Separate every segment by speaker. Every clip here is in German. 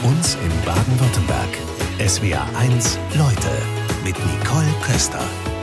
Speaker 1: uns in Baden-Württemberg. SWR1 Leute mit Nicole Köster.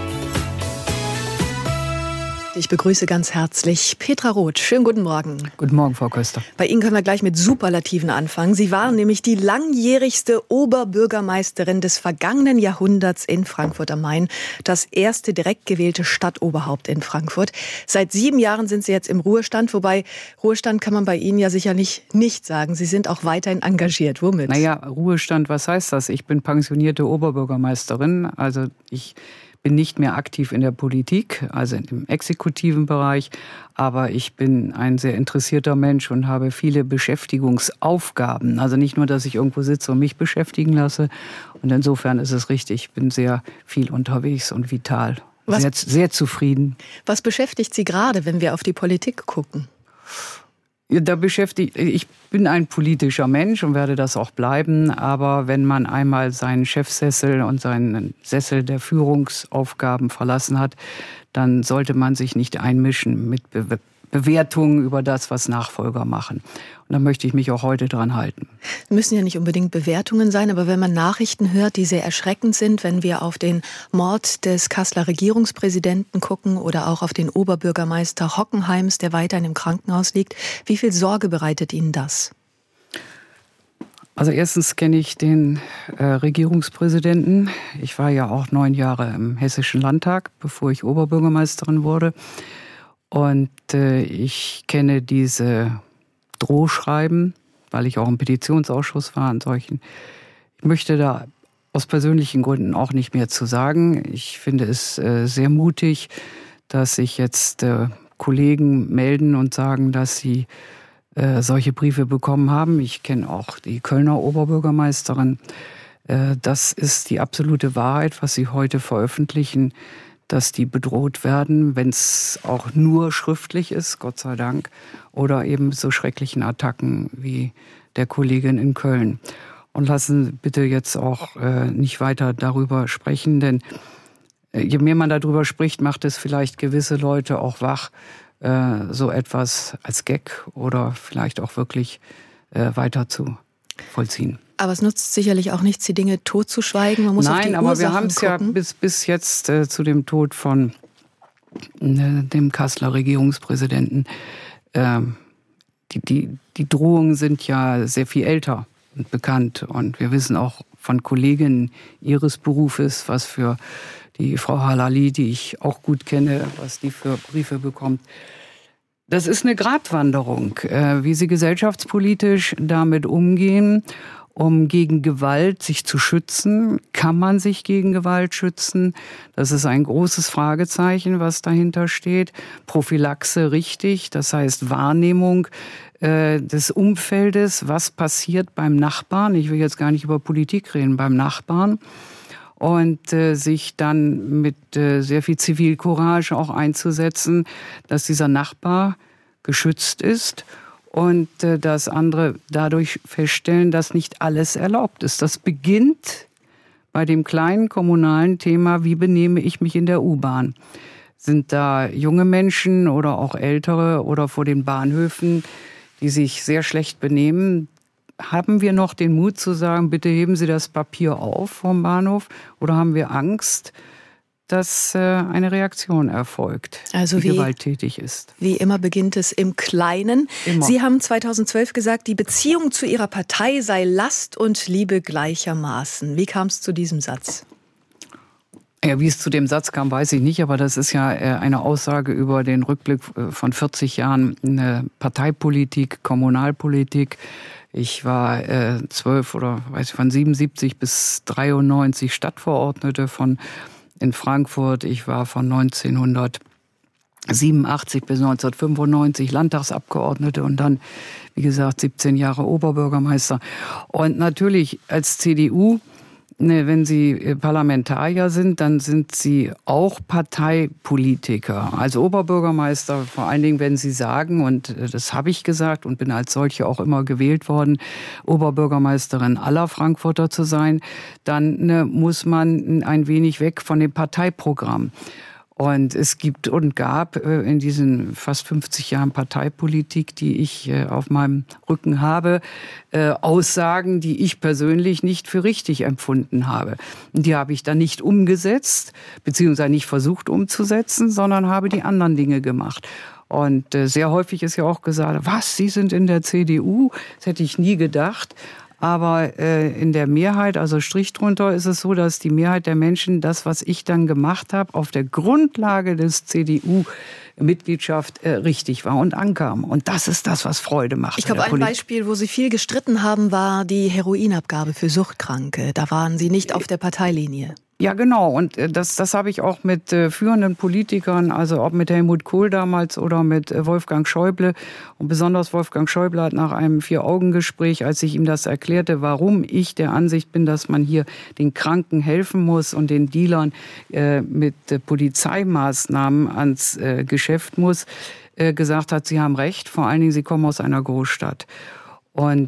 Speaker 2: Ich begrüße ganz herzlich Petra Roth. Schönen guten Morgen.
Speaker 3: Guten Morgen, Frau Köster.
Speaker 2: Bei Ihnen können wir gleich mit Superlativen anfangen. Sie waren nämlich die langjährigste Oberbürgermeisterin des vergangenen Jahrhunderts in Frankfurt am Main. Das erste direkt gewählte Stadtoberhaupt in Frankfurt. Seit 7 Jahren sind Sie jetzt im Ruhestand. Wobei, Ruhestand kann man bei Ihnen ja sicherlich nicht sagen. Sie sind auch weiterhin engagiert. Womit?
Speaker 3: Naja, Ruhestand, was heißt das? Ich bin pensionierte Oberbürgermeisterin. Also ich bin nicht mehr aktiv in der Politik, also im exekutiven Bereich, aber ich bin ein sehr interessierter Mensch und habe viele Beschäftigungsaufgaben. Also nicht nur, dass ich irgendwo sitze und mich beschäftigen lasse. Und insofern ist es richtig, ich bin sehr viel unterwegs und vital, sehr zufrieden.
Speaker 2: Was beschäftigt Sie gerade, wenn wir auf die Politik gucken?
Speaker 3: Ich bin ein politischer Mensch und werde das auch bleiben. Aber wenn man einmal seinen Chefsessel und seinen Sessel der Führungsaufgaben verlassen hat, dann sollte man sich nicht einmischen mit Bewertungen über das, was Nachfolger machen. Und da möchte ich mich auch heute dran halten.
Speaker 2: Müssen ja nicht unbedingt Bewertungen sein, aber wenn man Nachrichten hört, die sehr erschreckend sind, wenn wir auf den Mord des Kasseler Regierungspräsidenten gucken oder auch auf den Oberbürgermeister Hockenheims, der weiterhin im Krankenhaus liegt, wie viel Sorge bereitet Ihnen das?
Speaker 3: Also erstens kenne ich den Regierungspräsidenten. Ich war ja auch 9 Jahre im Hessischen Landtag, bevor ich Oberbürgermeisterin wurde. Und ich kenne diese Drohschreiben, weil ich auch im Petitionsausschuss war an solchen. Ich möchte da aus persönlichen Gründen auch nicht mehr zu sagen. Ich finde es sehr mutig, dass sich jetzt Kollegen melden und sagen, dass sie solche Briefe bekommen haben. Ich kenne auch die Kölner Oberbürgermeisterin. Das ist die absolute Wahrheit, was sie heute veröffentlichen, dass die bedroht werden, wenn es auch nur schriftlich ist, Gott sei Dank, oder eben so schrecklichen Attacken wie der Kollegin in Köln. Und lassen Sie bitte jetzt auch nicht weiter darüber sprechen, denn je mehr man darüber spricht, macht es vielleicht gewisse Leute auch wach, so etwas als Gag oder vielleicht auch wirklich weiter zu vollziehen.
Speaker 2: Aber es nutzt sicherlich auch nichts, die Dinge totzuschweigen. Man muss auf die Ursachen
Speaker 3: aber wir haben es ja bis jetzt zu dem Tod von dem Kasseler Regierungspräsidenten. Die Drohungen sind ja sehr viel älter und bekannt. Und wir wissen auch von Kolleginnen ihres Berufes, was für die Frau Halali, die ich auch gut kenne, was die für Briefe bekommt. Das ist eine Gratwanderung, wie sie gesellschaftspolitisch damit umgehen, um gegen Gewalt sich zu schützen. Kann man sich gegen Gewalt schützen? Das ist ein großes Fragezeichen, was dahinter steht. Prophylaxe richtig, das heißt Wahrnehmung des Umfeldes. Was passiert beim Nachbarn? Ich will jetzt gar nicht über Politik reden, beim Nachbarn. Und sich dann mit sehr viel Zivilcourage auch einzusetzen, dass dieser Nachbar geschützt ist. Und dass andere dadurch feststellen, dass nicht alles erlaubt ist. Das beginnt bei dem kleinen kommunalen Thema, wie benehme ich mich in der U-Bahn? Sind da junge Menschen oder auch ältere oder vor den Bahnhöfen, die sich sehr schlecht benehmen? Haben wir noch den Mut zu sagen, bitte heben Sie das Papier auf vom Bahnhof? Oder haben wir Angst, dass eine Reaktion erfolgt, die gewalttätig ist?
Speaker 2: Wie immer beginnt es im Kleinen.
Speaker 3: Immer.
Speaker 2: Sie haben 2012 gesagt, die Beziehung zu Ihrer Partei sei Last und Liebe gleichermaßen. Wie kam es zu diesem Satz?
Speaker 3: Ja, wie es zu dem Satz kam, weiß ich nicht, aber das ist ja eine Aussage über den Rückblick von 40 Jahren Parteipolitik, Kommunalpolitik. Ich war 12 oder von 77 bis 93 Stadtverordnete in Frankfurt. Ich war von 1987 bis 1995 Landtagsabgeordnete und dann, wie gesagt, 17 Jahre Oberbürgermeister. Und natürlich als CDU, wenn Sie Parlamentarier sind, dann sind Sie auch Parteipolitiker. Als Oberbürgermeister, vor allen Dingen, wenn Sie sagen, und das habe ich gesagt und bin als solche auch immer gewählt worden, Oberbürgermeisterin aller Frankfurter zu sein, dann muss man ein wenig weg von dem Parteiprogramm. Und es gibt und gab in diesen fast 50 Jahren Parteipolitik, die ich auf meinem Rücken habe, Aussagen, die ich persönlich nicht für richtig empfunden habe. Und die habe ich dann nicht umgesetzt, beziehungsweise nicht versucht umzusetzen, sondern habe die anderen Dinge gemacht. Und sehr häufig ist ja auch gesagt, was, Sie sind in der CDU? Das hätte ich nie gedacht. Aber in der Mehrheit, also Strich drunter, ist es so, dass die Mehrheit der Menschen das, was ich dann gemacht habe, auf der Grundlage des CDU-Mitgliedschaft richtig war und ankam. Und das ist das, was Freude macht.
Speaker 2: Ich glaube, ein Beispiel, wo Sie viel gestritten haben, war die Heroinabgabe für Suchtkranke. Da waren Sie nicht auf der Parteilinie.
Speaker 3: Ja, genau. Und das habe ich auch mit führenden Politikern, also ob mit Helmut Kohl damals oder mit Wolfgang Schäuble. Und besonders Wolfgang Schäuble hat nach einem 4-Augen-Gespräch, als ich ihm das erklärte, warum ich der Ansicht bin, dass man hier den Kranken helfen muss und den Dealern mit Polizeimaßnahmen ans Geschäft muss, gesagt hat, Sie haben recht, vor allen Dingen, Sie kommen aus einer Großstadt. Und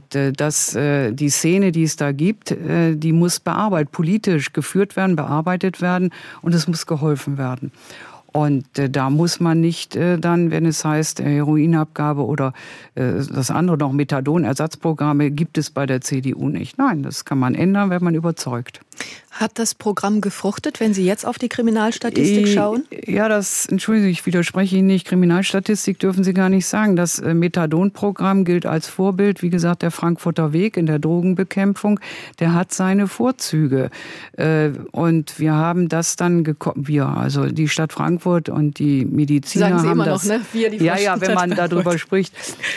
Speaker 3: die Szene, die es da gibt, die muss politisch geführt werden, bearbeitet werden und es muss geholfen werden. Und da muss man nicht dann, wenn es heißt Heroinabgabe oder das andere noch Methadonersatzprogramme, gibt es bei der CDU nicht. Nein, das kann man ändern, wenn man überzeugt.
Speaker 2: Hat das Programm gefruchtet, wenn Sie jetzt auf die Kriminalstatistik schauen?
Speaker 3: Ja, Entschuldigung, ich widerspreche Ihnen nicht. Kriminalstatistik dürfen Sie gar nicht sagen. Das Methadon-Programm gilt als Vorbild. Wie gesagt, der Frankfurter Weg in der Drogenbekämpfung, der hat seine Vorzüge. Und wir haben das dann also die Stadt Frankfurt und die Mediziner
Speaker 2: sagen Sie
Speaker 3: haben
Speaker 2: immer
Speaker 3: das.
Speaker 2: Noch, ne? Wir, die
Speaker 3: ja, wenn man darüber spricht,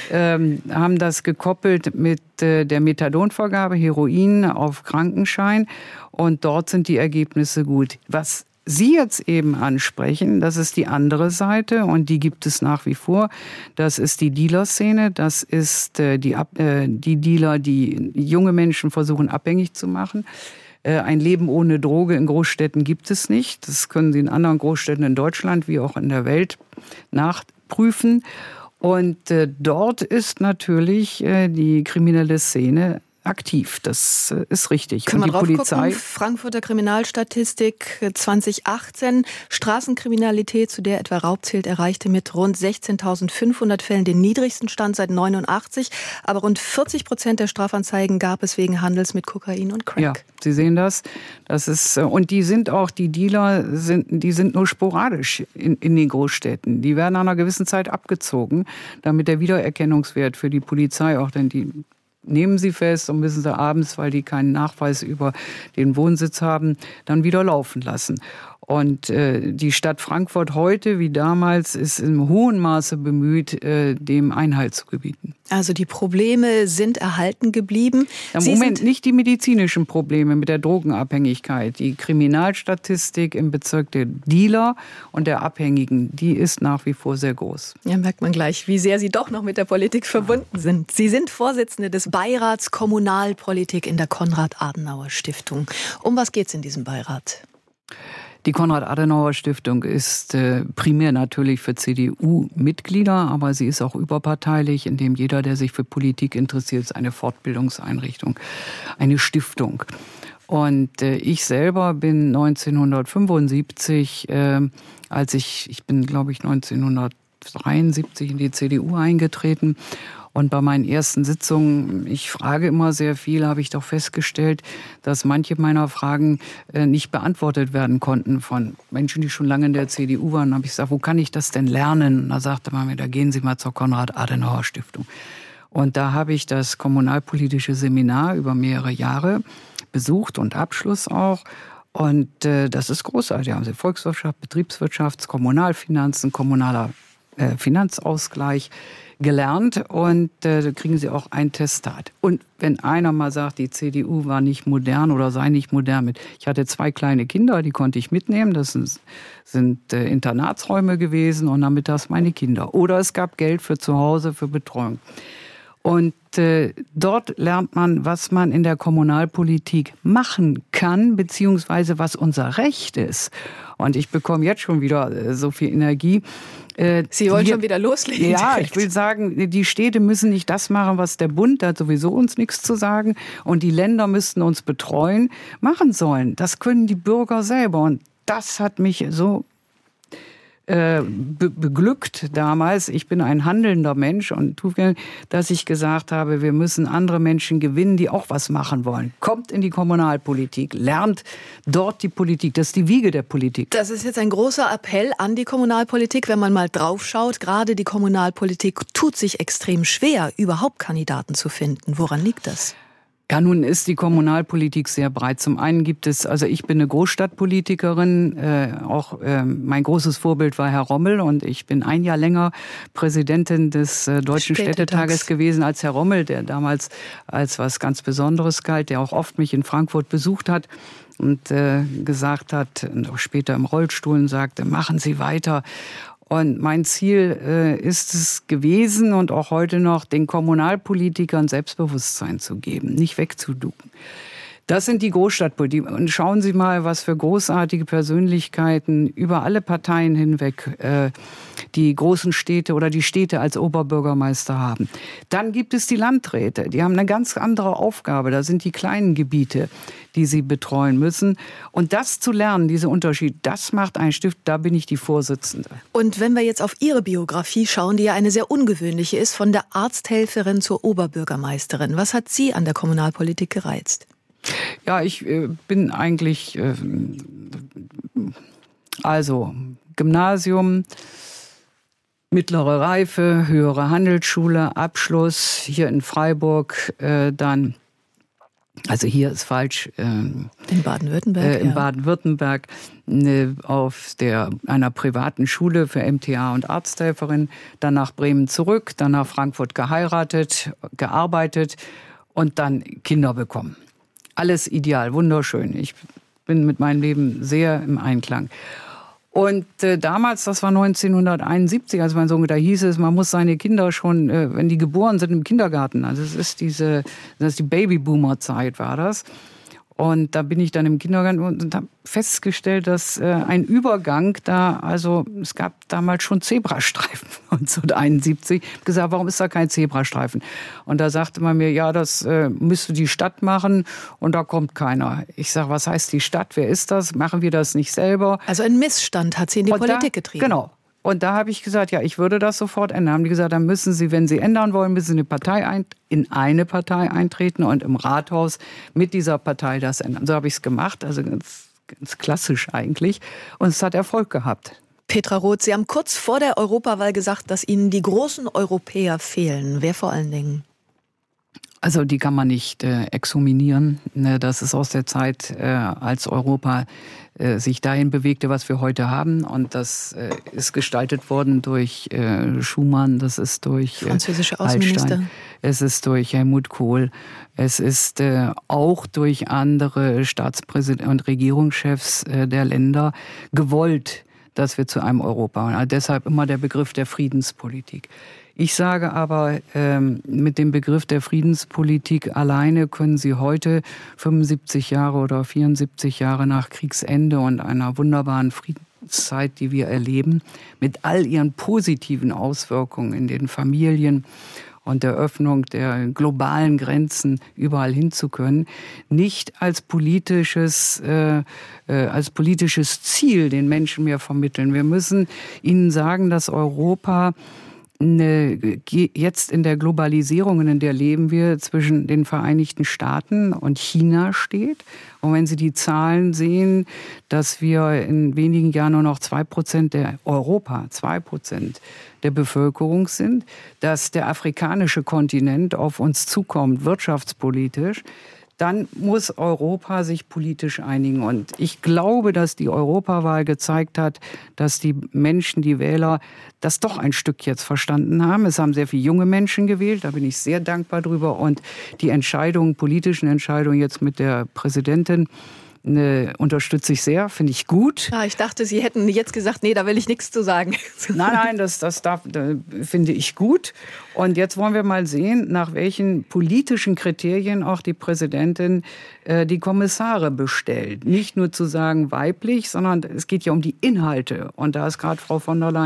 Speaker 3: haben das gekoppelt mit der Methadonvergabe, Heroin auf Krankenschein. Und dort sind die Ergebnisse gut. Was Sie jetzt eben ansprechen, das ist die andere Seite und die gibt es nach wie vor. Das ist die Dealer-Szene, das ist die Dealer, die junge Menschen versuchen abhängig zu machen. Ein Leben ohne Droge in Großstädten gibt es nicht. Das können Sie in anderen Großstädten in Deutschland wie auch in der Welt nachprüfen. Und dort ist natürlich die kriminelle Szene aktiv. Das ist richtig.
Speaker 2: Können wir
Speaker 3: die Polizei.
Speaker 2: Frankfurter Kriminalstatistik 2018. Straßenkriminalität, zu der etwa Raub zählt, erreichte mit rund 16.500 Fällen den niedrigsten Stand seit 1989. Aber rund 40% der Strafanzeigen gab es wegen Handels mit Kokain und Crack.
Speaker 3: Ja, Sie sehen das. Das ist, und die Dealer sind nur sporadisch in den Großstädten. Die werden nach einer gewissen Zeit abgezogen, damit der Wiedererkennungswert für die Polizei auch, denn die nehmen sie fest und müssen sie abends, weil die keinen Nachweis über den Wohnsitz haben, dann wieder laufen lassen. Und die Stadt Frankfurt heute wie damals ist in hohem Maße bemüht, dem Einhalt zu gebieten.
Speaker 2: Also die Probleme sind erhalten geblieben.
Speaker 3: Im Moment nicht die medizinischen Probleme mit der Drogenabhängigkeit. Die Kriminalstatistik im Bezirk der Dealer und der Abhängigen, die ist nach wie vor sehr groß.
Speaker 2: Ja, merkt man gleich, wie sehr Sie doch noch mit der Politik verbunden sind. Sie sind Vorsitzende des Beirats Kommunalpolitik in der Konrad-Adenauer-Stiftung. Um was geht es in diesem Beirat?
Speaker 3: Die Konrad-Adenauer-Stiftung ist primär natürlich für CDU-Mitglieder, aber sie ist auch überparteilich, indem jeder, der sich für Politik interessiert, ist eine Fortbildungseinrichtung, eine Stiftung. Und ich selber bin 1975, ich bin, glaube ich, 1973 in die CDU eingetreten. Und bei meinen ersten Sitzungen, ich frage immer sehr viel, habe ich doch festgestellt, dass manche meiner Fragen nicht beantwortet werden konnten von Menschen, die schon lange in der CDU waren. Da habe ich gesagt, wo kann ich das denn lernen? Und da sagte man mir, da gehen Sie mal zur Konrad-Adenauer-Stiftung. Und da habe ich das kommunalpolitische Seminar über mehrere Jahre besucht und Abschluss auch. Und das ist großartig. Da haben Sie Volkswirtschaft, Betriebswirtschaft, Kommunalfinanzen, kommunaler Finanzausgleich gelernt und da kriegen Sie auch ein Testat. Und wenn einer mal sagt, die CDU war nicht modern oder sei nicht modern ich hatte 2 kleine Kinder, die konnte ich mitnehmen, das sind Internatsräume gewesen und nachmittags meine Kinder. Oder es gab Geld für zu Hause, für Betreuung. Und dort lernt man, was man in der Kommunalpolitik machen kann, beziehungsweise was unser Recht ist. Und ich bekomme jetzt schon wieder so viel Energie.
Speaker 2: Sie wollen schon wieder loslegen?
Speaker 3: Ja,
Speaker 2: direkt.
Speaker 3: Ich will sagen, die Städte müssen nicht das machen, was der Bund, da hat sowieso uns nichts zu sagen, und die Länder müssten uns betreuen, machen sollen. Das können die Bürger selber. Und das hat mich so beglückt damals. Ich bin ein handelnder Mensch und dass ich gesagt habe, wir müssen andere Menschen gewinnen, die auch was machen wollen. Kommt in die Kommunalpolitik, lernt dort die Politik. Das ist die Wiege der Politik.
Speaker 2: Das ist jetzt ein großer Appell an die Kommunalpolitik, wenn man mal draufschaut. Gerade die Kommunalpolitik tut sich extrem schwer, überhaupt Kandidaten zu finden. Woran liegt das?
Speaker 3: Ja, nun ist die Kommunalpolitik sehr breit. Zum einen gibt es, also ich bin eine Großstadtpolitikerin, mein großes Vorbild war Herr Rommel und ich bin ein Jahr länger Präsidentin des Deutschen Städtetages gewesen als Herr Rommel, der damals als was ganz Besonderes galt, der auch oft mich in Frankfurt besucht hat und gesagt hat, und auch später im Rollstuhl sagte, machen Sie weiter. Und mein Ziel ist es gewesen und auch heute noch, den Kommunalpolitikern Selbstbewusstsein zu geben, nicht wegzuducken. Das sind die Großstadtpolitiker. Und schauen Sie mal, was für großartige Persönlichkeiten über alle Parteien hinweg die großen Städte oder die Städte als Oberbürgermeister haben. Dann gibt es die Landräte. Die haben eine ganz andere Aufgabe. Da sind die kleinen Gebiete, die sie betreuen müssen. Und das zu lernen, diese Unterschied, das macht ein Stift. Da bin ich die Vorsitzende.
Speaker 2: Und wenn wir jetzt auf Ihre Biografie schauen, die ja eine sehr ungewöhnliche ist, von der Arzthelferin zur Oberbürgermeisterin. Was hat Sie an der Kommunalpolitik gereizt?
Speaker 3: Ja, ich bin eigentlich, also Gymnasium, mittlere Reife, höhere Handelsschule, Abschluss hier in Freiburg, dann, also hier ist falsch.
Speaker 2: In Baden-Württemberg?
Speaker 3: In Baden-Württemberg auf einer privaten Schule für MTA und Arzthelferin, dann nach Bremen zurück, dann nach Frankfurt geheiratet, gearbeitet und dann Kinder bekommen. Alles ideal, wunderschön. Ich bin mit meinem Leben sehr im Einklang. Und damals, das war 1971, als mein Sohn, da hieß es, man muss seine Kinder schon, wenn die geboren sind, im Kindergarten. Also das ist die Babyboomer-Zeit war das. Und da bin ich dann im Kindergarten und habe festgestellt, dass ein Übergang da, also es gab damals schon Zebrastreifen 1971. Ich habe gesagt, warum ist da kein Zebrastreifen? Und da sagte man mir, ja, das müsste die Stadt machen und da kommt keiner. Ich sage, was heißt die Stadt? Wer ist das? Machen wir das nicht selber?
Speaker 2: Also ein Missstand hat sie in die Politik getrieben.
Speaker 3: Genau. Und da habe ich gesagt, ja, ich würde das sofort ändern. Haben die gesagt, dann müssen Sie, wenn Sie ändern wollen, müssen Sie in eine Partei eintreten und im Rathaus mit dieser Partei das ändern. So habe ich es gemacht, also ganz klassisch eigentlich. Und es hat Erfolg gehabt.
Speaker 2: Petra Roth, Sie haben kurz vor der Europawahl gesagt, dass Ihnen die großen Europäer fehlen. Wer vor allen Dingen?
Speaker 3: Also die kann man nicht exhuminieren. Das ist aus der Zeit, als Europa sich dahin bewegte, was wir heute haben. Und das ist gestaltet worden durch Schumann, das ist durch
Speaker 2: französische Außenminister.
Speaker 3: Hallstein, es ist durch Helmut Kohl, es ist auch durch andere Staatspräsidenten und Regierungschefs der Länder gewollt, dass wir zu einem Europa waren. Also deshalb immer der Begriff der Friedenspolitik. Ich sage aber, mit dem Begriff der Friedenspolitik alleine können Sie heute, 75 Jahre oder 74 Jahre nach Kriegsende und einer wunderbaren Friedenszeit, die wir erleben, mit all ihren positiven Auswirkungen in den Familien und der Öffnung der globalen Grenzen überall hin zu können, nicht als politisches Ziel den Menschen mehr vermitteln. Wir müssen ihnen sagen, dass Europa jetzt in der Globalisierung, in der leben wir, zwischen den Vereinigten Staaten und China steht. Und wenn Sie die Zahlen sehen, dass wir in wenigen Jahren nur noch 2% der Bevölkerung sind, dass der afrikanische Kontinent auf uns zukommt, wirtschaftspolitisch, dann muss Europa sich politisch einigen. Und ich glaube, dass die Europawahl gezeigt hat, dass die Menschen, die Wähler, das doch ein Stück jetzt verstanden haben. Es haben sehr viele junge Menschen gewählt, da bin ich sehr dankbar drüber. Und die politischen Entscheidungen jetzt mit der Präsidentin, unterstütze ich sehr, finde ich gut.
Speaker 2: Ja, ich dachte, Sie hätten jetzt gesagt, nee, da will ich nichts zu sagen.
Speaker 3: Nein, das finde ich gut. Und jetzt wollen wir mal sehen, nach welchen politischen Kriterien auch die Präsidentin die Kommissare bestellt. Nicht nur zu sagen weiblich, sondern es geht ja um die Inhalte. Und da ist gerade Frau von der Leyen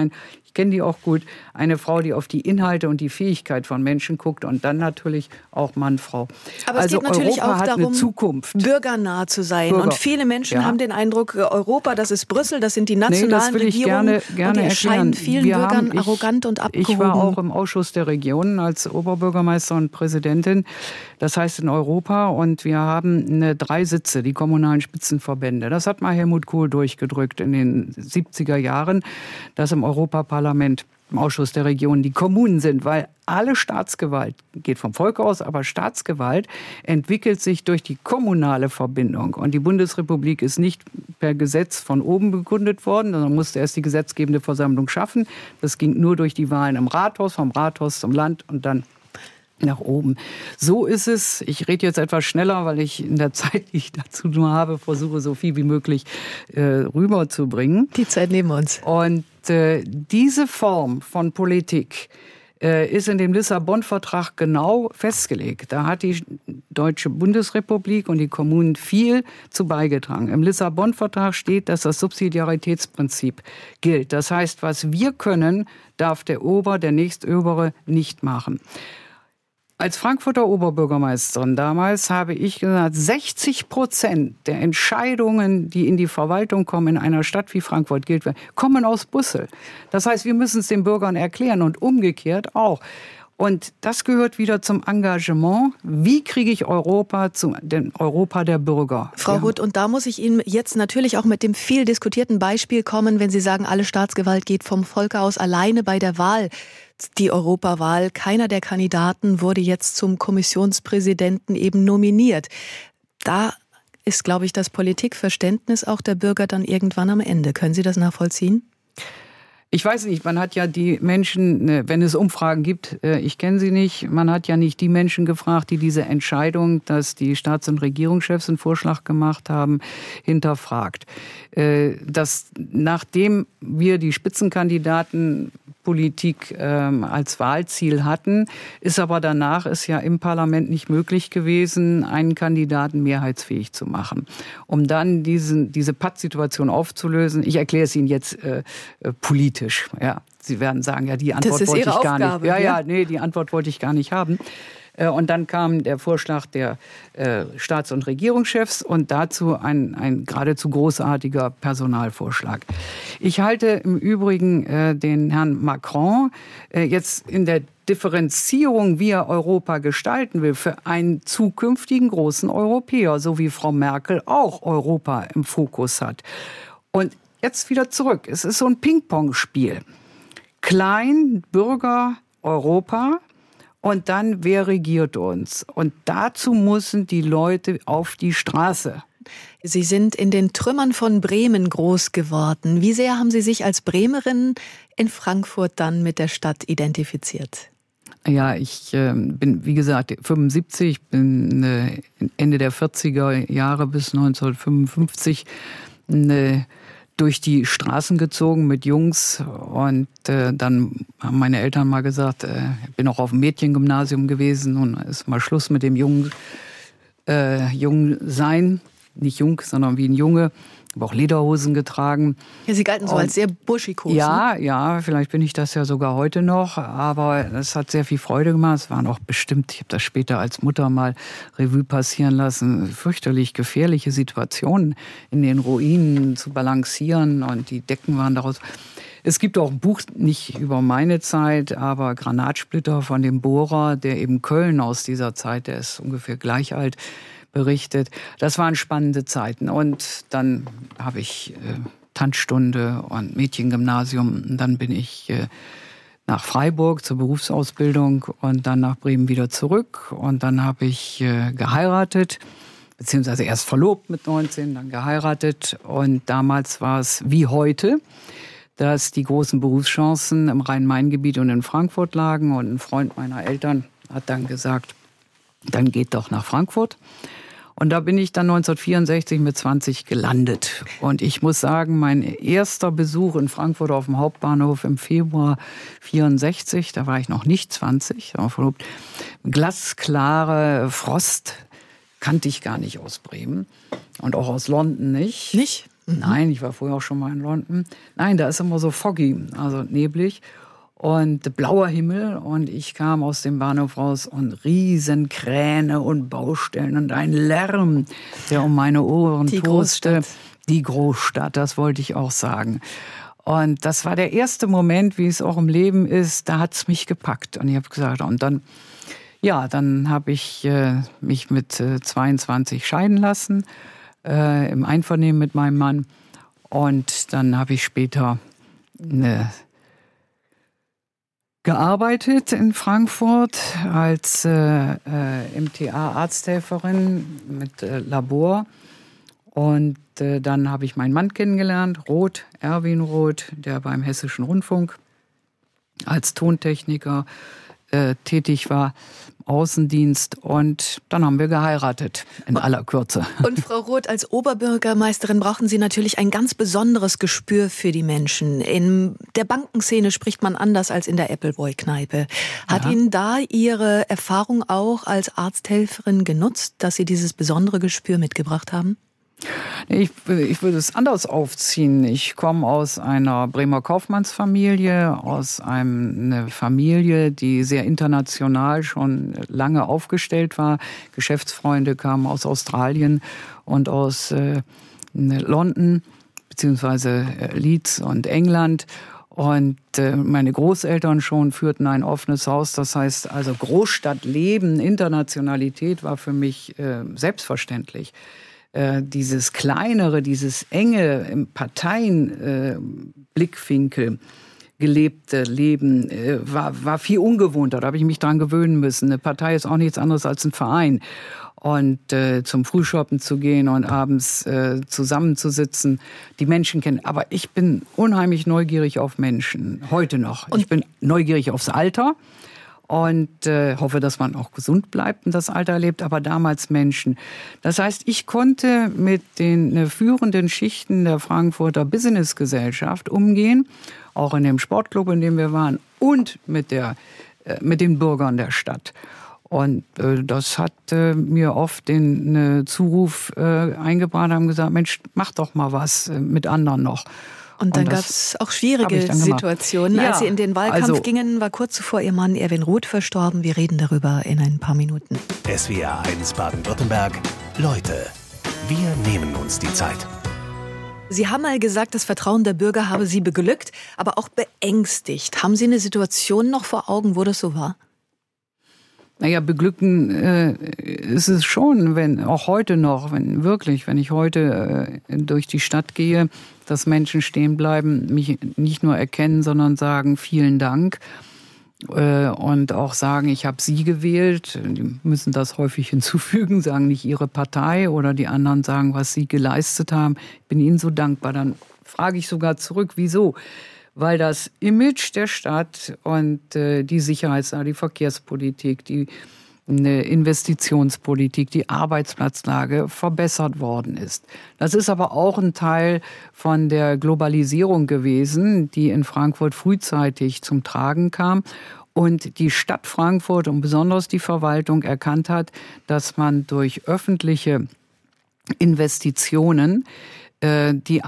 Speaker 3: ich kenne die auch gut, eine Frau, die auf die Inhalte und die Fähigkeit von Menschen guckt und dann natürlich auch Mann, Frau.
Speaker 2: Aber es geht natürlich
Speaker 3: Europa
Speaker 2: auch
Speaker 3: hat
Speaker 2: darum,
Speaker 3: eine Zukunft.
Speaker 2: Bürgernah zu sein. Und viele Menschen haben den Eindruck, Europa, das ist Brüssel, das sind die nationalen Regierungen.
Speaker 3: Gerne
Speaker 2: und die erscheinen vielen Bürgern arrogant und abgehoben.
Speaker 3: Ich war auch im Ausschuss der Regionen als Oberbürgermeister und Präsidentin. Das heißt in Europa. Und wir haben 3 Sitze, die kommunalen Spitzenverbände. Das hat mal Helmut Kohl durchgedrückt in den 70er Jahren, dass im Europaparlament, im Ausschuss der Regionen, die Kommunen sind, weil alle Staatsgewalt geht vom Volk aus, aber Staatsgewalt entwickelt sich durch die kommunale Verbindung. Und die Bundesrepublik ist nicht per Gesetz von oben begründet worden, sondern musste erst die gesetzgebende Versammlung schaffen. Das ging nur durch die Wahlen im Rathaus, vom Rathaus zum Land und dann nach oben. So ist es. Ich rede jetzt etwas schneller, weil ich in der Zeit, die ich dazu nur habe, versuche, so viel wie möglich rüberzubringen.
Speaker 2: Die Zeit nehmen wir uns.
Speaker 3: Und diese Form von Politik ist in dem Lissabon-Vertrag genau festgelegt. Da hat die Deutsche Bundesrepublik und die Kommunen viel zu beigetragen. Im Lissabon-Vertrag steht, dass das Subsidiaritätsprinzip gilt. Das heißt, was wir können, darf der Nächstöbere nicht machen. Als Frankfurter Oberbürgermeisterin damals habe ich gesagt, 60% der Entscheidungen, die in die Verwaltung kommen in einer Stadt wie Frankfurt, kommen aus Brüssel. Das heißt, wir müssen es den Bürgern erklären und umgekehrt auch. Und das gehört wieder zum Engagement. Wie kriege ich Europa zum Europa der Bürger?
Speaker 2: Frau Huth, und da muss ich Ihnen jetzt natürlich auch mit dem viel diskutierten Beispiel kommen, wenn Sie sagen, alle Staatsgewalt geht vom Volke aus, alleine bei der Wahl. Die Europawahl, keiner der Kandidaten wurde jetzt zum Kommissionspräsidenten eben nominiert. Da ist, glaube ich, das Politikverständnis auch der Bürger dann irgendwann am Ende. Können Sie das nachvollziehen?
Speaker 3: Ich weiß nicht, man hat ja die Menschen, wenn es Umfragen gibt, ich kenne sie nicht, man hat ja nicht die Menschen gefragt, die diese Entscheidung, dass die Staats- und Regierungschefs einen Vorschlag gemacht haben, hinterfragt. Dass nachdem wir die Spitzenkandidatenpolitik als Wahlziel hatten, ist aber danach ist ja im Parlament nicht möglich gewesen, einen Kandidaten mehrheitsfähig zu machen. Um dann diese Pattsituation aufzulösen, ich erkläre es Ihnen jetzt politisch. Ja, Sie werden sagen, ja, die Antwort wollte ich gar nicht. Die Antwort wollte ich gar nicht haben. Und dann kam der Vorschlag der Staats- und Regierungschefs und dazu ein geradezu großartiger Personalvorschlag. Ich halte im Übrigen den Herrn Macron jetzt in der Differenzierung, wie er Europa gestalten will, für einen zukünftigen großen Europäer, so wie Frau Merkel auch Europa im Fokus hat. Und jetzt wieder zurück. Es ist so ein Ping-Pong-Spiel. Klein, Bürger, Europa und dann, wer regiert uns? Und dazu müssen die Leute auf die Straße.
Speaker 2: Sie sind in den Trümmern von Bremen groß geworden. Wie sehr haben Sie sich als Bremerin in Frankfurt dann mit der Stadt identifiziert?
Speaker 3: Ja, ich bin, wie gesagt, 75, bin Ende der 40er Jahre bis 1955 durch die Straßen gezogen mit Jungs und dann haben meine Eltern mal gesagt, ich bin auch auf dem Mädchengymnasium gewesen und ist mal Schluss mit dem jung sein, nicht jung, sondern wie ein Junge. Ich habe auch Lederhosen getragen.
Speaker 2: Ja, Sie galten so als sehr burschikos.
Speaker 3: Ja, vielleicht bin ich das ja sogar heute noch, aber es hat sehr viel Freude gemacht. Es waren auch bestimmt, ich habe das später als Mutter mal Revue passieren lassen, fürchterlich gefährliche Situationen in den Ruinen zu balancieren und die Decken waren daraus. Es gibt auch ein Buch, nicht über meine Zeit, aber Granatsplitter von dem Bohrer, der eben Köln aus dieser Zeit, der ist ungefähr gleich alt, berichtet. Das waren spannende Zeiten. Und dann habe ich Tanzstunde und Mädchengymnasium. Und dann bin ich nach Freiburg zur Berufsausbildung und dann nach Bremen wieder zurück. Und dann habe ich geheiratet, beziehungsweise erst verlobt mit 19, dann geheiratet. Und damals war es wie heute, dass die großen Berufschancen im Rhein-Main-Gebiet und in Frankfurt lagen. Und ein Freund meiner Eltern hat dann gesagt, dann geht doch nach Frankfurt. Und da bin ich dann 1964 mit 20 gelandet. Und ich muss sagen, mein erster Besuch in Frankfurt auf dem Hauptbahnhof im Februar 64, da war ich noch nicht 20, glasklare Frost kannte ich gar nicht aus Bremen und auch aus London nicht.
Speaker 2: Nicht?
Speaker 3: Nein, ich war vorher auch schon mal in London. Nein, da ist immer so foggy, also neblig und blauer Himmel. Und ich kam aus dem Bahnhof raus und Riesenkräne und Baustellen und ein Lärm, der um meine Ohren toste. Die Großstadt, das wollte ich auch sagen. Und das war der erste Moment, wie es auch im Leben ist, da hat's mich gepackt. Und ich habe gesagt, und dann habe ich mich mit 22 scheiden lassen, im Einvernehmen mit meinem Mann. Und dann habe ich später gearbeitet in Frankfurt als MTA-Arzthelferin mit Labor. Und dann habe ich meinen Mann kennengelernt, Erwin Roth, der beim Hessischen Rundfunk als Tontechniker tätig war, Außendienst. Und dann haben wir geheiratet, in aller Kürze.
Speaker 2: Und Frau Roth, als Oberbürgermeisterin brauchen Sie natürlich ein ganz besonderes Gespür für die Menschen. In der Bankenszene spricht man anders als in der Appleboy-Kneipe. Hat Ihnen da Ihre Erfahrung auch als Arzthelferin genutzt, dass Sie dieses besondere Gespür mitgebracht haben?
Speaker 3: Ich würde es anders aufziehen. Ich komme aus einer Bremer Kaufmannsfamilie, aus einer Familie, die sehr international schon lange aufgestellt war. Geschäftsfreunde kamen aus Australien und aus London, beziehungsweise Leeds und England. Und meine Großeltern schon führten ein offenes Haus. Das heißt, also Großstadtleben, Internationalität war für mich selbstverständlich. Dieses kleinere, dieses enge im Parteienblickwinkel gelebte Leben war viel ungewohnter. Da habe ich mich dran gewöhnen müssen. Eine Partei ist auch nichts anderes als ein Verein. Und zum Frühshoppen zu gehen und abends zusammenzusitzen, die Menschen kennen. Aber ich bin unheimlich neugierig auf Menschen, heute noch. Ich bin neugierig aufs Alter. Und hoffe, dass man auch gesund bleibt und das Alter erlebt, aber damals Menschen. Das heißt, ich konnte mit den führenden Schichten der Frankfurter Businessgesellschaft umgehen, auch in dem Sportclub, in dem wir waren, und mit den Bürgern der Stadt. Und das hat mir oft den Zuruf eingebracht, haben gesagt, Mensch, mach doch mal was mit anderen noch.
Speaker 2: Und dann gab es auch schwierige Situationen. Ja, als Sie in den Wahlkampf gingen, war kurz zuvor Ihr Mann Erwin Roth verstorben. Wir reden darüber in ein paar Minuten.
Speaker 1: SWR 1 Baden-Württemberg. Leute, wir nehmen uns die Zeit.
Speaker 2: Sie haben mal gesagt, das Vertrauen der Bürger habe Sie beglückt, aber auch beängstigt. Haben Sie eine Situation noch vor Augen, wo das so war?
Speaker 3: Naja, beglücken ist es schon, auch heute noch, wenn ich heute durch die Stadt gehe, dass Menschen stehen bleiben, mich nicht nur erkennen, sondern sagen, vielen Dank. Und auch sagen, ich habe Sie gewählt. Die müssen das häufig hinzufügen, sagen nicht Ihre Partei, oder die anderen sagen, was Sie geleistet haben. Ich bin Ihnen so dankbar. Dann frage ich sogar zurück, wieso? Weil das Image der Stadt und die Sicherheitslage, die Verkehrspolitik, die Investitionspolitik, die Arbeitsplatzlage verbessert worden ist. Das ist aber auch ein Teil von der Globalisierung gewesen, die in Frankfurt frühzeitig zum Tragen kam und die Stadt Frankfurt und besonders die Verwaltung erkannt hat, dass man durch öffentliche Investitionen die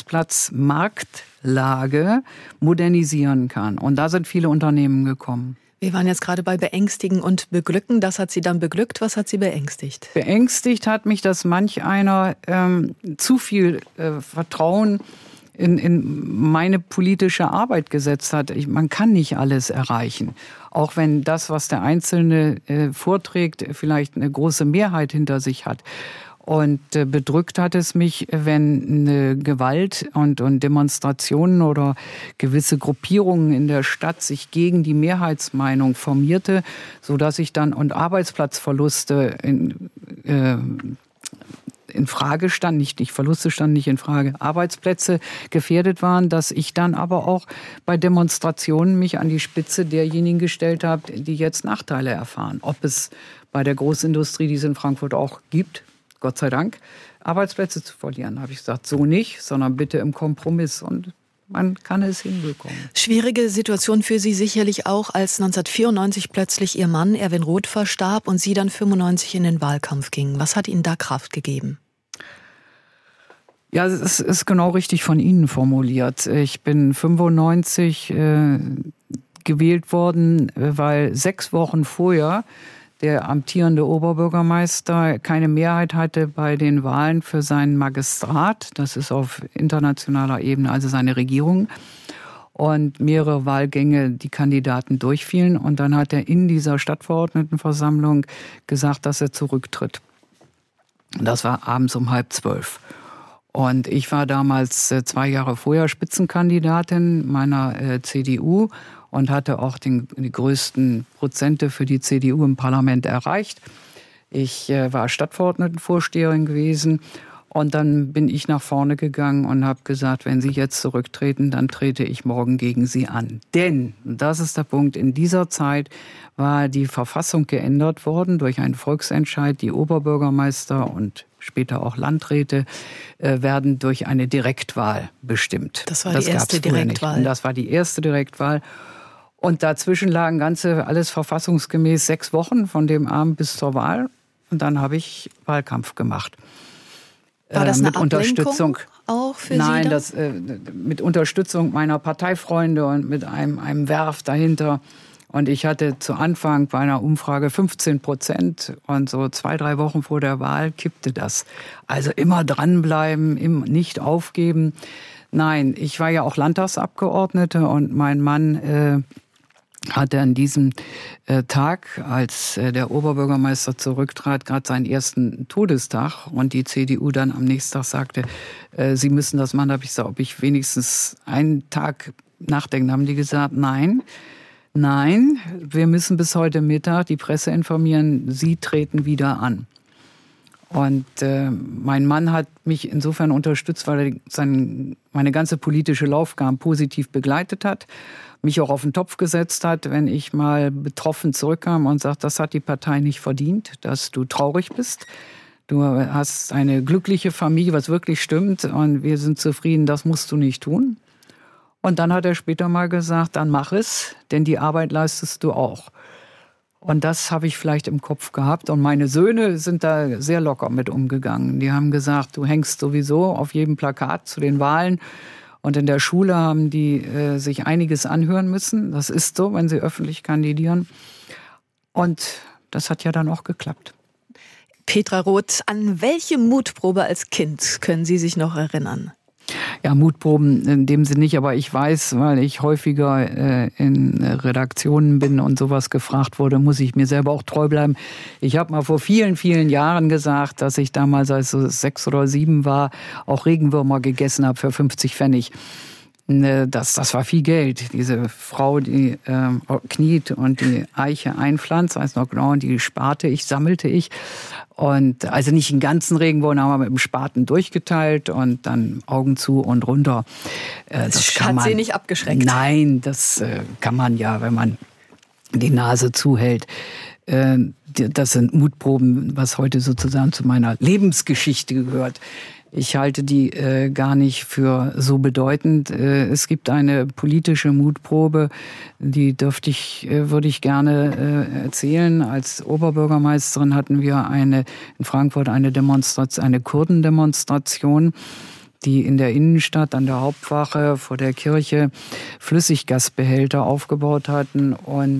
Speaker 3: Arbeitsplatzmarktlage modernisieren kann. Und da sind viele Unternehmen gekommen.
Speaker 2: Wir waren jetzt gerade bei Beängstigen und Beglücken. Das hat Sie dann beglückt. Was hat Sie beängstigt?
Speaker 3: Beängstigt hat mich, dass manch einer zu viel Vertrauen in meine politische Arbeit gesetzt hat. Man kann nicht alles erreichen. Auch wenn das, was der Einzelne vorträgt, vielleicht eine große Mehrheit hinter sich hat. Und bedrückt hat es mich, wenn Gewalt und Demonstrationen oder gewisse Gruppierungen in der Stadt sich gegen die Mehrheitsmeinung formierte, sodass ich dann und Arbeitsplatzverluste in Frage stand, nicht Verluste standen nicht in Frage, Arbeitsplätze gefährdet waren, dass ich dann aber auch bei Demonstrationen mich an die Spitze derjenigen gestellt habe, die jetzt Nachteile erfahren. Ob es bei der Großindustrie, die es in Frankfurt auch gibt, Gott sei Dank, Arbeitsplätze zu verlieren. Habe ich gesagt, so nicht, sondern bitte im Kompromiss. Und man kann es hinbekommen.
Speaker 2: Schwierige Situation für Sie sicherlich auch, als 1994 plötzlich Ihr Mann Erwin Roth verstarb und Sie dann 1995 in den Wahlkampf gingen. Was hat Ihnen da Kraft gegeben?
Speaker 3: Ja, es ist genau richtig von Ihnen formuliert. Ich bin 95 gewählt worden, weil 6 Wochen vorher der amtierende Oberbürgermeister keine Mehrheit hatte bei den Wahlen für seinen Magistrat. Das ist auf internationaler Ebene, also seine Regierung. Und mehrere Wahlgänge die Kandidaten durchfielen. Und dann hat er in dieser Stadtverordnetenversammlung gesagt, dass er zurücktritt. Das war abends um 11:30. Und ich war damals 2 Jahre vorher Spitzenkandidatin meiner CDU und hatte auch die größten Prozente für die CDU im Parlament erreicht. Ich war Stadtverordnetenvorsteherin gewesen. Und dann bin ich nach vorne gegangen und habe gesagt, wenn Sie jetzt zurücktreten, dann trete ich morgen gegen Sie an. Denn, das ist der Punkt, in dieser Zeit war die Verfassung geändert worden durch einen Volksentscheid. Die Oberbürgermeister und später auch Landräte werden durch eine Direktwahl bestimmt.
Speaker 2: Das war die erste Direktwahl.
Speaker 3: Und das war die erste Direktwahl. Und dazwischen lagen alles verfassungsgemäß 6 Wochen von dem Abend bis zur Wahl. Und dann habe ich Wahlkampf gemacht.
Speaker 2: War das eine
Speaker 3: Unterstützung
Speaker 2: auch für
Speaker 3: Nein,
Speaker 2: Sie? Nein,
Speaker 3: mit Unterstützung meiner Parteifreunde und mit einem Werf dahinter. Und ich hatte zu Anfang bei einer Umfrage 15% und so 2-3 Wochen vor der Wahl kippte das. Also immer dranbleiben, immer nicht aufgeben. Nein, ich war ja auch Landtagsabgeordnete und mein Mann hatte an diesem Tag, als der Oberbürgermeister zurücktrat, gerade seinen ersten Todestag und die CDU dann am nächsten Tag sagte, Sie müssen das machen. Da habe ich gesagt, ob ich wenigstens einen Tag nachdenken. Da haben die gesagt, nein, wir müssen bis heute Mittag die Presse informieren, Sie treten wieder an. Und mein Mann hat mich insofern unterstützt, weil er meine ganze politische Laufbahn positiv begleitet hat, mich auch auf den Topf gesetzt hat, wenn ich mal betroffen zurückkam und sagte, das hat die Partei nicht verdient, dass du traurig bist. Du hast eine glückliche Familie, was wirklich stimmt, und wir sind zufrieden, das musst du nicht tun. Und dann hat er später mal gesagt, dann mach es, denn die Arbeit leistest du auch. Und das habe ich vielleicht im Kopf gehabt. Und meine Söhne sind da sehr locker mit umgegangen. Die haben gesagt, du hängst sowieso auf jedem Plakat zu den Wahlen. Und in der Schule haben die sich einiges anhören müssen. Das ist so, wenn sie öffentlich kandidieren. Und das hat ja dann auch geklappt.
Speaker 2: Petra Roth, an welche Mutprobe als Kind können Sie sich noch erinnern?
Speaker 3: Ja, Mutproben in dem Sinne nicht, aber ich weiß, weil ich häufiger in Redaktionen bin und sowas gefragt wurde, muss ich mir selber auch treu bleiben. Ich habe mal vor vielen, vielen Jahren gesagt, dass ich damals, als ich 6 oder 7 war, auch Regenwürmer gegessen habe für 50 Pfennig. Das war viel Geld. Diese Frau, die kniet und die Eiche einpflanzt, weiß noch genau, und die sammelte ich. Und also nicht den ganzen Regenwurm, haben wir mit dem Spaten durchgeteilt und dann Augen zu und runter.
Speaker 2: Das hat Sie nicht abgeschreckt?
Speaker 3: Nein, das kann man ja, wenn man die Nase zuhält. Das sind Mutproben, was heute sozusagen zu meiner Lebensgeschichte gehört. Ich halte die gar nicht für so bedeutend. Es gibt eine politische Mutprobe, die würde ich gerne erzählen. Als Oberbürgermeisterin hatten wir in Frankfurt eine Kurdendemonstration, die in der Innenstadt an der Hauptwache vor der Kirche Flüssiggasbehälter aufgebaut hatten und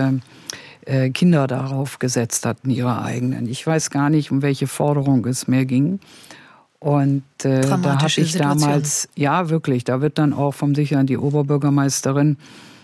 Speaker 3: Kinder darauf gesetzt hatten, ihre eigenen. Ich weiß gar nicht, um welche Forderung es mehr ging. Und da habe ich damals, ja wirklich, da wird dann auch vom Sichern die Oberbürgermeisterin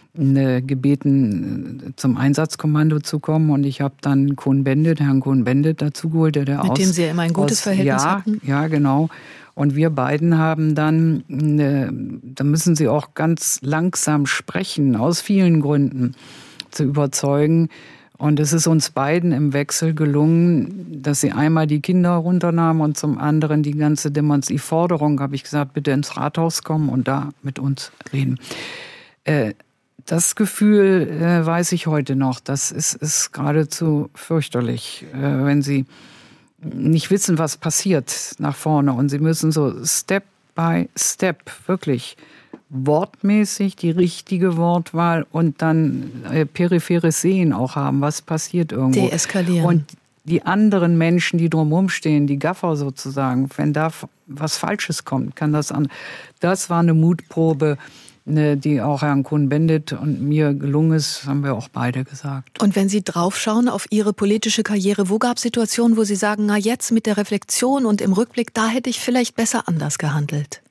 Speaker 3: gebeten, zum Einsatzkommando zu kommen. Und ich habe dann Herrn Cohn-Bendit dazugeholt, mit
Speaker 2: dem Sie ja immer ein gutes Verhältnis hatten.
Speaker 3: Ja, genau. Und wir beiden haben dann, da müssen Sie auch ganz langsam sprechen, aus vielen Gründen zu überzeugen. Und es ist uns beiden im Wechsel gelungen, dass sie einmal die Kinder runternahmen und zum anderen die ganze Forderung, habe ich gesagt, bitte ins Rathaus kommen und da mit uns reden. Das Gefühl weiß ich heute noch. Das ist geradezu fürchterlich, wenn Sie nicht wissen, was passiert nach vorne. Und Sie müssen so Step by Step wirklich wortmäßig die richtige Wortwahl und dann peripheres Sehen auch haben, was passiert irgendwo.
Speaker 2: Deeskalieren.
Speaker 3: Und die anderen Menschen, die drumherum stehen, die Gaffer sozusagen, wenn da was Falsches kommt, kann das an. Das war eine Mutprobe, die auch Herrn Cohn-Bendit und mir gelungen ist, haben wir auch beide gesagt.
Speaker 2: Und wenn Sie draufschauen auf Ihre politische Karriere, wo gab es Situationen, wo Sie sagen, na jetzt mit der Reflexion und im Rückblick, da hätte ich vielleicht besser anders gehandelt?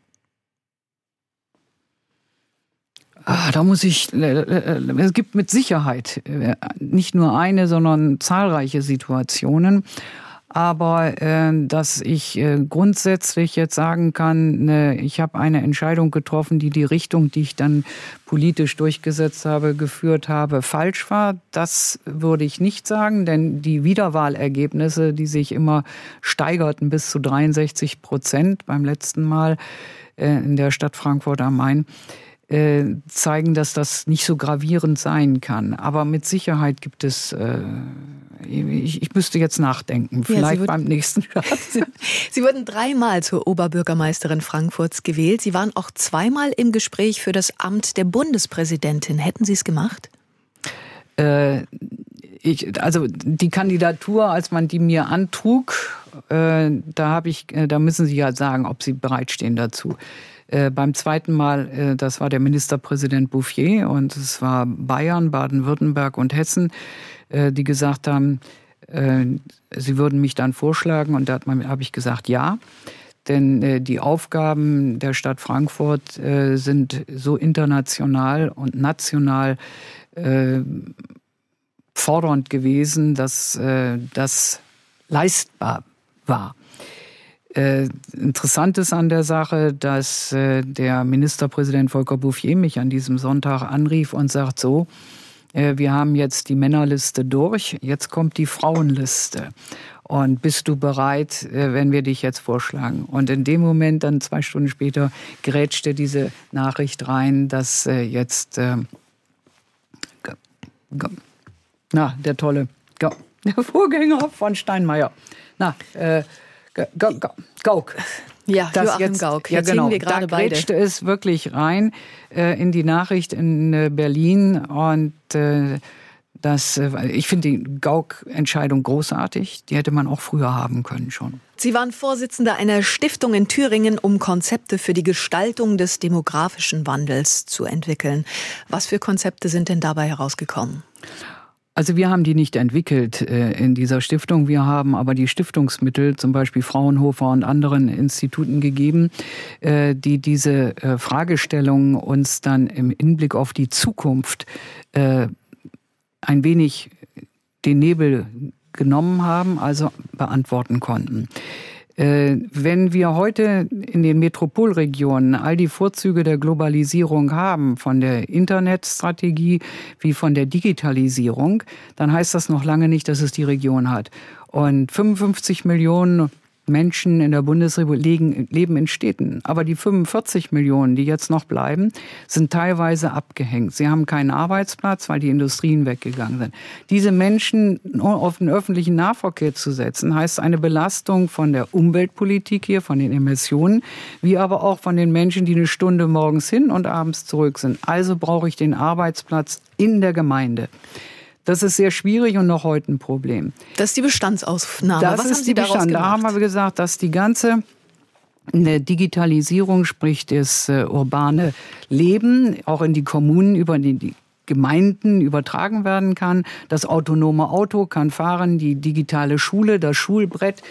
Speaker 3: Da muss ich, es gibt mit Sicherheit nicht nur eine, sondern zahlreiche Situationen. Aber dass ich grundsätzlich jetzt sagen kann, ich habe eine Entscheidung getroffen, die Richtung, die ich dann politisch durchgesetzt habe, geführt habe, falsch war, das würde ich nicht sagen. Denn die Wiederwahlergebnisse, die sich immer steigerten bis zu 63% beim letzten Mal in der Stadt Frankfurt am Main, zeigen, dass das nicht so gravierend sein kann. Aber mit Sicherheit gibt es, ich müsste jetzt nachdenken, vielleicht beim nächsten Schatz.
Speaker 2: Sie wurden 3-mal zur Oberbürgermeisterin Frankfurts gewählt. Sie waren auch 2-mal im Gespräch für das Amt der Bundespräsidentin. Hätten Sie es gemacht?
Speaker 3: Also die Kandidatur, als man die mir antrug, da müssen Sie ja sagen, ob Sie bereitstehen dazu. Beim zweiten Mal, das war der Ministerpräsident Bouffier und es war Bayern, Baden-Württemberg und Hessen, die gesagt haben, sie würden mich dann vorschlagen und da habe ich gesagt, ja. Denn die Aufgaben der Stadt Frankfurt sind so international und national fordernd gewesen, dass das leistbar war. Interessant ist an der Sache, dass der Ministerpräsident Volker Bouffier mich an diesem Sonntag anrief und sagt so, wir haben jetzt die Männerliste durch, jetzt kommt die Frauenliste. Und bist du bereit, wenn wir dich jetzt vorschlagen? Und in dem Moment, dann 2 Stunden später, grätschte diese Nachricht rein, dass jetzt der Vorgänger von Steinmeier, Gauck.
Speaker 2: Ja, Joachim Gauck. Jetzt sehen wir gerade beide.
Speaker 3: Da grätschte es wirklich rein in die Nachricht in Berlin. Und ich finde die Gauck-Entscheidung großartig. Die hätte man auch früher haben können schon.
Speaker 2: Sie waren Vorsitzender einer Stiftung in Thüringen, um Konzepte für die Gestaltung des demografischen Wandels zu entwickeln. Was für Konzepte sind denn dabei herausgekommen?
Speaker 3: Also wir haben die nicht entwickelt in dieser Stiftung. Wir haben aber die Stiftungsmittel, zum Beispiel Fraunhofer und anderen Instituten gegeben, die diese Fragestellungen uns dann im Hinblick auf die Zukunft ein wenig den Nebel genommen haben, also beantworten konnten. Wenn wir heute in den Metropolregionen all die Vorzüge der Globalisierung haben, von der Internetstrategie wie von der Digitalisierung, dann heißt das noch lange nicht, dass es die Region hat. Und 55 Millionen Menschen in der Bundesrepublik leben in Städten. Aber die 45 Millionen, die jetzt noch bleiben, sind teilweise abgehängt. Sie haben keinen Arbeitsplatz, weil die Industrien weggegangen sind. Diese Menschen nur auf den öffentlichen Nahverkehr zu setzen, heißt eine Belastung von der Umweltpolitik hier, von den Emissionen, wie aber auch von den Menschen, die eine Stunde morgens hin und abends zurück sind. Also brauche ich den Arbeitsplatz in der Gemeinde. Das ist sehr schwierig und noch heute ein Problem.
Speaker 2: Das ist die Bestandsaufnahme.
Speaker 3: Was haben Sie daraus gemacht? Da haben wir gesagt, dass die ganze Digitalisierung, sprich das urbane Leben, auch in die Kommunen über die Gemeinden übertragen werden kann. Das autonome Auto kann fahren, die digitale Schule, das Schulbrett.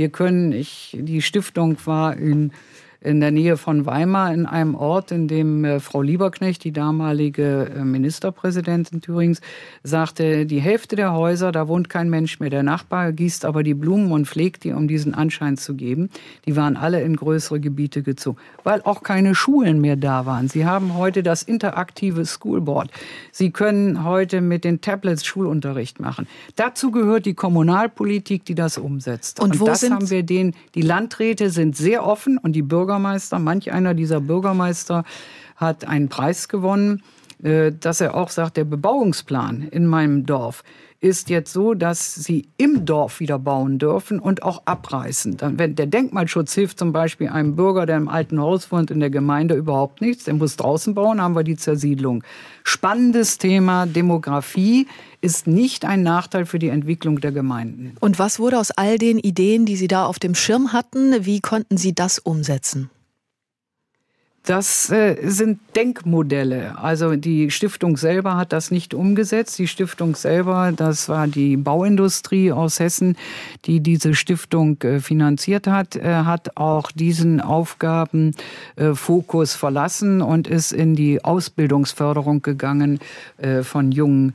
Speaker 3: Die Stiftung war in der Nähe von Weimar in einem Ort, in dem Frau Lieberknecht, die damalige Ministerpräsidentin Thürings, sagte, die Hälfte der Häuser, da wohnt kein Mensch mehr. Der Nachbar gießt aber die Blumen und pflegt die, um diesen Anschein zu geben. Die waren alle in größere Gebiete gezogen, weil auch keine Schulen mehr da waren. Sie haben heute das interaktive Schoolboard. Sie können heute mit den Tablets Schulunterricht machen. Dazu gehört die Kommunalpolitik, die das umsetzt. Und das haben wir die Landräte sind sehr offen und die Bürgermeister, manch einer dieser Bürgermeister hat einen Preis gewonnen dass er auch sagt, der Bebauungsplan in meinem Dorf ist jetzt so, dass sie im Dorf wieder bauen dürfen und auch abreißen. Dann, wenn der Denkmalschutz hilft zum Beispiel einem Bürger, der im alten Haus wohnt, in der Gemeinde überhaupt nichts, der muss draußen bauen, haben wir die Zersiedlung. Spannendes Thema. Demografie ist nicht ein Nachteil für die Entwicklung der Gemeinden.
Speaker 2: Und was wurde aus all den Ideen, die Sie da auf dem Schirm hatten, wie konnten Sie das umsetzen?
Speaker 3: Das sind Denkmodelle. Also die Stiftung selber hat das nicht umgesetzt. Die Stiftung selber, das war die Bauindustrie aus Hessen, die diese Stiftung finanziert hat, hat auch diesen Aufgabenfokus verlassen und ist in die Ausbildungsförderung gegangen von jungen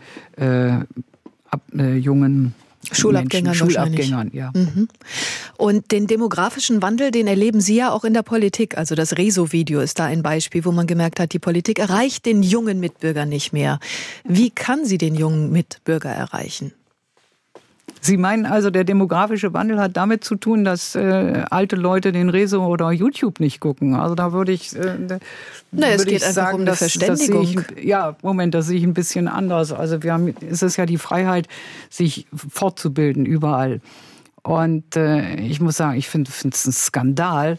Speaker 3: Schulabgängern, ja.
Speaker 2: Mhm. Und den demografischen Wandel, den erleben Sie ja auch in der Politik. Also das Rezo-Video ist da ein Beispiel, wo man gemerkt hat, die Politik erreicht den jungen Mitbürger nicht mehr. Wie kann sie den jungen Mitbürger erreichen?
Speaker 3: Sie meinen also, der demografische Wandel hat damit zu tun, dass alte Leute den Rezo oder YouTube nicht gucken. Also da würde ich
Speaker 2: es geht einfach sagen, um eine Verständigung.
Speaker 3: Das sehe ich ein bisschen anders. Also es ist ja die Freiheit, sich fortzubilden überall. Und ich muss sagen, ich finde es ein Skandal,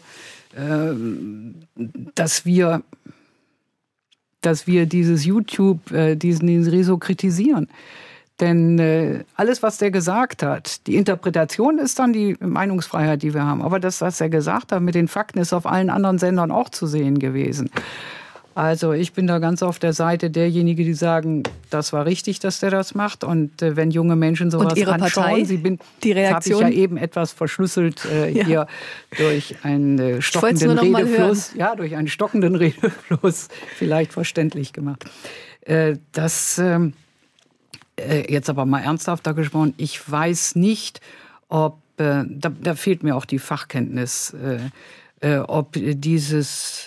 Speaker 3: dass wir dieses YouTube, diesen Rezo kritisieren. Denn alles, was der gesagt hat, die Interpretation ist dann die Meinungsfreiheit, die wir haben. Aber das, was er gesagt hat mit den Fakten, ist auf allen anderen Sendern auch zu sehen gewesen. Also ich bin da ganz auf der Seite derjenigen, die sagen, das war richtig, dass der das macht. Und wenn junge Menschen sowas
Speaker 2: und Ihre
Speaker 3: anschauen,
Speaker 2: Partei, die Reaktion?
Speaker 3: Das habe ich ja eben etwas verschlüsselt hier durch einen stockenden Redefluss. Ja, durch einen stockenden Redefluss vielleicht verständlich gemacht. Jetzt aber mal ernsthafter gesprochen, ich weiß nicht, ob, da fehlt mir auch die Fachkenntnis, ob dieses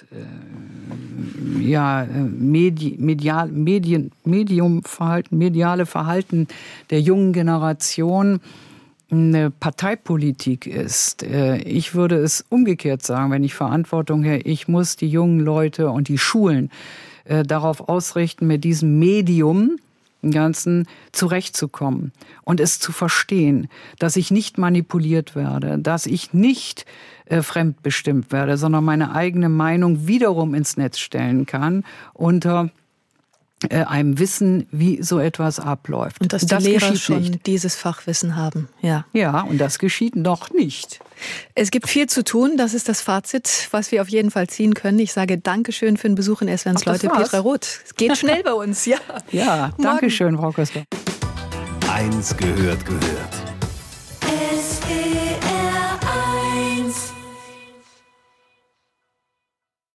Speaker 3: mediale Verhalten der jungen Generation eine Parteipolitik ist. Ich würde es umgekehrt sagen, wenn ich Verantwortung hätte, ich muss die jungen Leute und die Schulen darauf ausrichten, mit diesem Medium im Ganzen zurechtzukommen und es zu verstehen, dass ich nicht manipuliert werde, dass ich nicht fremdbestimmt werde, sondern meine eigene Meinung wiederum ins Netz stellen kann unter einem Wissen, wie so etwas abläuft.
Speaker 2: Und dass die Lehrer schon dieses Fachwissen haben. Ja,
Speaker 3: und das geschieht noch nicht.
Speaker 2: Es gibt viel zu tun, das ist das Fazit, was wir auf jeden Fall ziehen können. Ich sage Dankeschön für den Besuch in SWR1 Leute, Petra Roth. Es geht schnell bei uns, ja.
Speaker 3: Ja, danke schön, Frau Köster.
Speaker 1: 1 gehört.